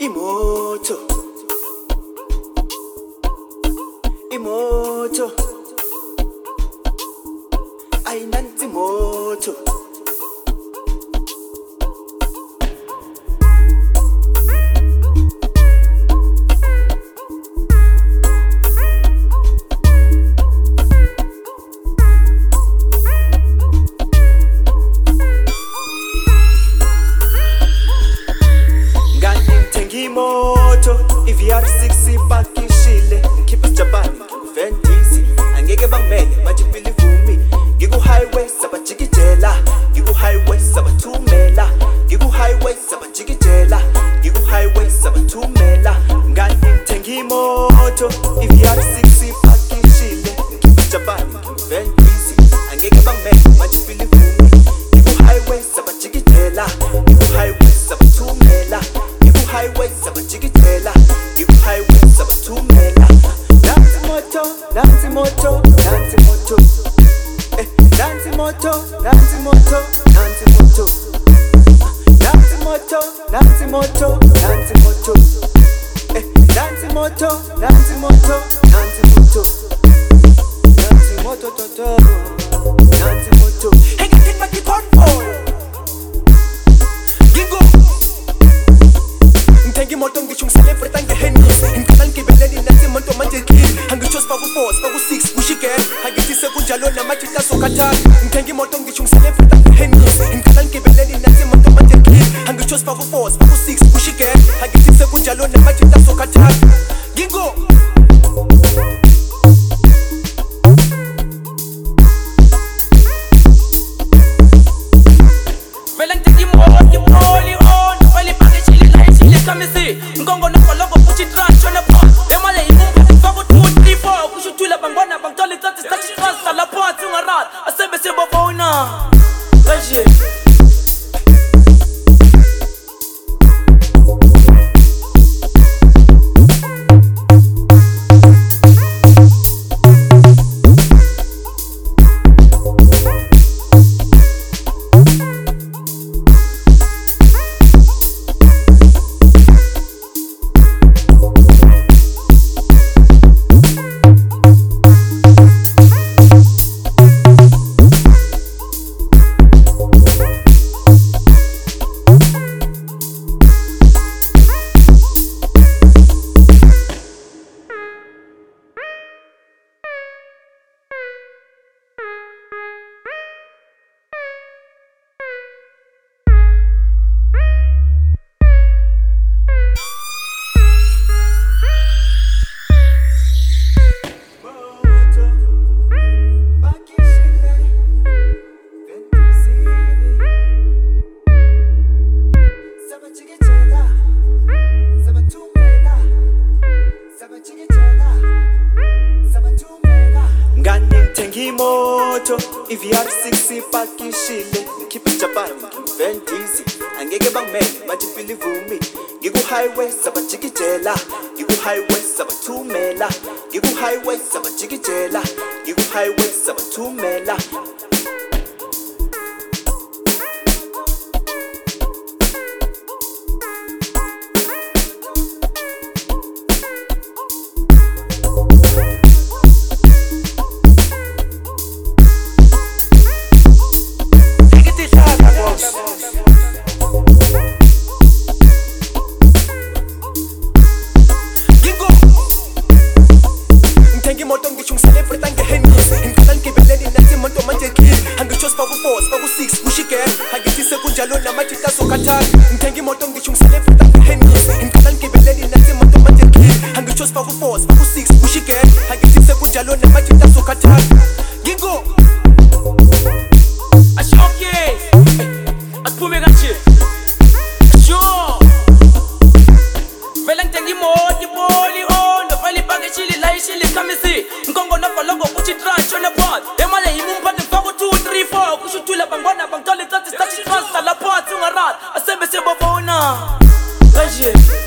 Imoto ayinansi moto Imoto iVR6 ipakishile ngikhipha Japan ngivendisi angeke bangimele bajipili vumi ngiku highway sabajikijela ngiku highway sabathumela ngiku highway sabajikijela ngiku highway sabathumela ngani ngithenga imoto iVR6 ipakishile ngikhipha Japan ngivendisi angeke bangimele bajipili vumi ngiku highway sabajikijela ngiku highway sabathumela highway sabajikijela ngiku highway sabathumela nansi moto nansi moto nansi moto nansi moto nansi moto nansi moto nansi moto nansi moto nansi moto nansi moto nansi moto nansi moto nansi moto toto nansi moto hey get back the convoy gingo Ngi moto ngishung celebrate ngehennis Inkalan kibeleni nasi monto manje clean Angichos pa ku 4 pa ku 6 kushigel Angitise kunjalo na machita sokatha Ngi moto ngishung celebrate ngehennis Inkalan kibeleni nasi monto manje clean Angichos pa ku 4 pa ku 6 kushigel Angitise kunjalo na machita sokatha Gingo Ngongo na kolongo puchi trash on the pot. Emale imumpa fago 2 3 4 kushutula bangwana bangtole tati stachi trans la pot ungarat. Asebe sebo bona. Kaje Imoto iVR6 ipakishile ngikhipha Japan ngivendisi angeke bangimele bajipili vumi ngiku highway sabajikijela ngiku highway sabathumela ngiku highway sabajikijela ngiku highway sabathumela Moto ngishung celebrate ngehennis Inkalan kibeleni nasi monto manje clean Angichos pa ku 4 pa ku 6 kushigel Angitise kunjalo na machita sokatha Ngi moto ngishung celebrate ngehennis Inkalan kibeleni nasi monto manje clean Angichos pa ku 4 pa ku 6 kushigel Angitise kunjalo na machita sokatha Gingo Ashoke Atpume gachi Asho Velantengi modi boli on Vali bage chili lai chili kamisi Ngongo na kolongo puchi trash on the pot Emale imumpa de fago 2 3 4 kushutula bangwana bangtole tati stachi trans la pot ungarat Asebe sebo bona Kaje